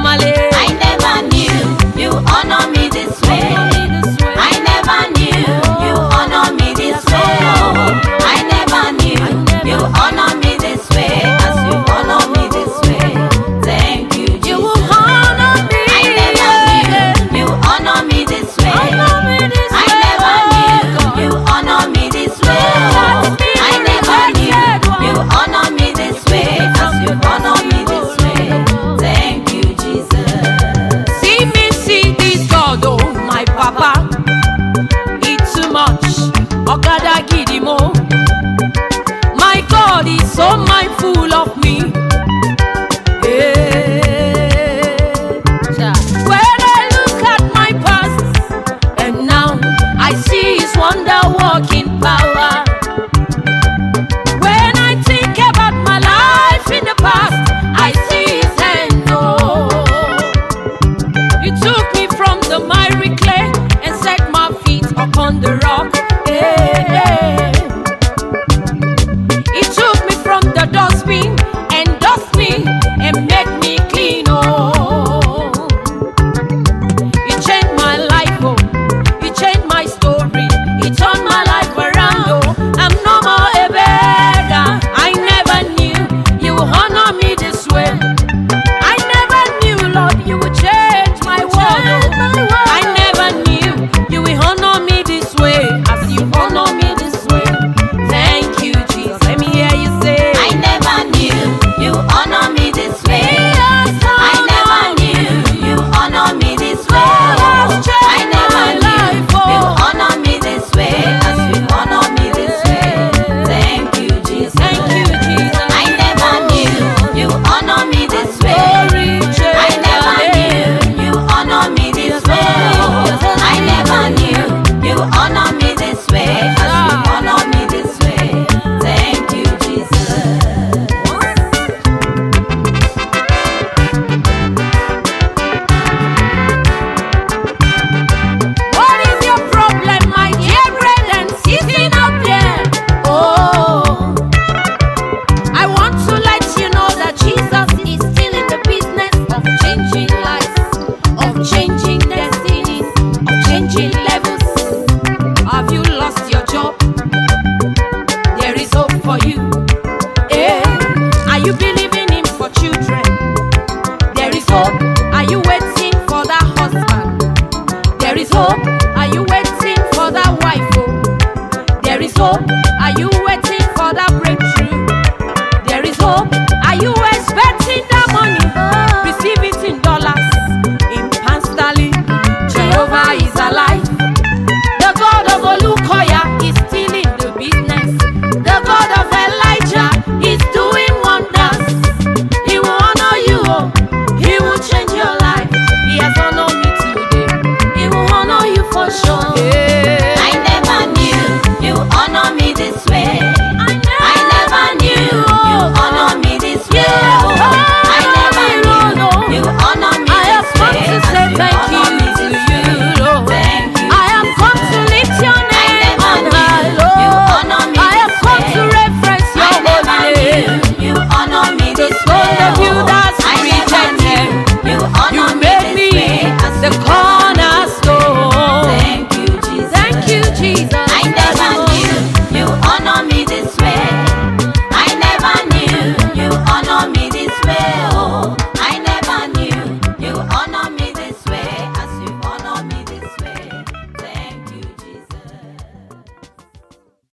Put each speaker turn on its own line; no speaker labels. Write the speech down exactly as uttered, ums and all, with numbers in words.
normally.
I never knew you honor me this way. I never knew you honor me this way. I never knew you honor me this way as you honor me this way. Thank you, Jesus.
You will honor me.
I never knew you honor me this way.
Honor me this
I
way,
never
oh
knew
God.
you honor me this way.
That's me,
I never knew
rejected
you
one.
honor me this way as you honor me this way. Thank you, Jesus.
See me, see this God, oh my Papa. It's too much. Ogada Gidimo. My God is so mindful of me. Yeah. When I look at my past and now I see His wonder working power. When I think about my life in the past, I see His hand. Oh, He took me from the miry clay and set my feet upon the rock. Hey, hey. He took me from the dustbin and dust me and made me clean. Oh, He changed my life. Oh, He changed my story. He turned my life around. Oh, I'm no more a beggar. I never knew you would honor me this way. I never knew, Lord, you would change my world. Oh, I never knew you would honor me this way as you honor me this way. Thank you, Jesus. Let me hear you say,
I never knew you honor me this way.
Yes,
I never knew you honor me this way. I never
my
knew
life, oh.
you honor me this way as you honor me this way. Thank you, Jesus.
Thank you, Jesus.
I never knew you honor me this way.
Glory,
I never knew you honor me this way. I never knew you honor me this way as you honor me this way. Thank you, Jesus.
What is your problem, my dear brethren, sitting out there? Oh, I want to let you know that Jesus is still in the business of changing lives, of changing destinies, of changing levels. Have you lost your job? There is hope for you. Eh? Are you believing Him for children? There is hope. Are you waiting for that husband? There is hope. Are you waiting for that wife? Oh, there is hope. Are you waiting for that breakthrough? There is hope. Are you expecting that money?